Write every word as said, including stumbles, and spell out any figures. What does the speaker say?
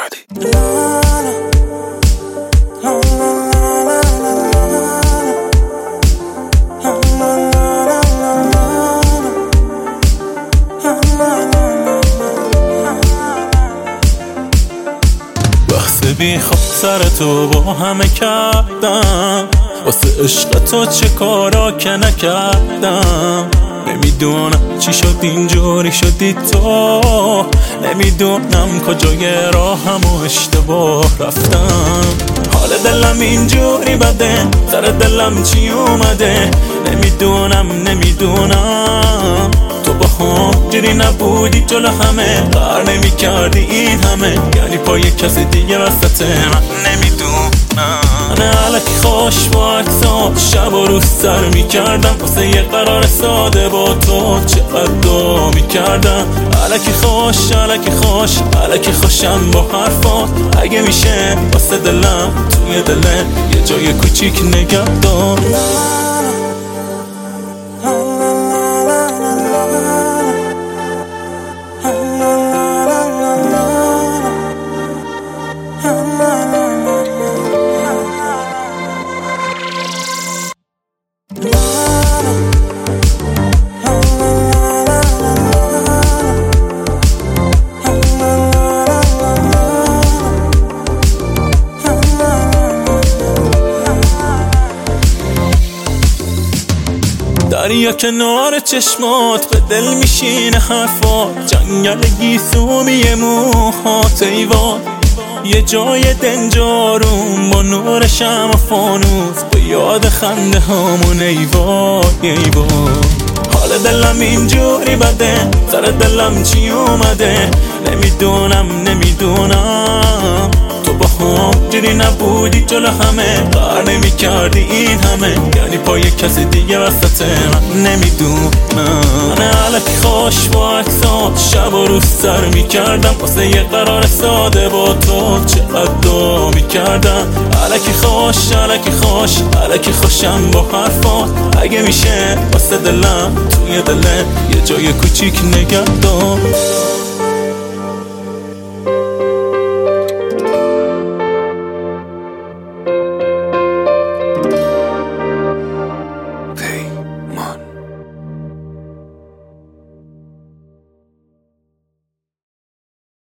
مرادی. بحث بی خواب سر تو با همه کردم، واسه عشق تو چه کارا که نکردم. نمیدونم چی شد اینجوری شدی تو، نمیدونم کجای راهم و اشتباه رفتم. حال دلم اینجوری بده، سر دلم چی اومده، نمیدونم نمیدونم. تو با هم جوری نبودی جلو همه، قرار نمی کردی این همه، یعنی پای کسی دیگه وسط من. نمیدونم من علکی خوش با اکسات شب و روز سر میکردم، واسه یه قرار ساده با تو چقدر دعا میکردم. علکی خوش علکی خوش علکی خوشم با حرفات، اگه میشه واسه دلم توی دلت یه جای کوچیک نگه دار. دریا کنار چشمات به دل میشینه حرفات، جنگل گیسومی موهات ایوان، یه جای دنجارون با نور شمع فانوس، با یاد خنده هامون ایوان ایوان. حال دلم اینجوری بده، سر دلم چی اومده، نمیدونم نمیدونم. تو با هم جوری نبودی جلو همه، قرار نمی کردی این همه، یعنی پای کسی دیگه وسط من. نمیدونم من علکی خوش با اکسات شب و روز سر میکردم، واسه یه قرار ساده با تو چقدر دعا میکردم. علکی خوش علکی خوش علکی خوشم با حرفات، اگه میشه واسه دلم توی دلت یه جای کوچیک نگه دار.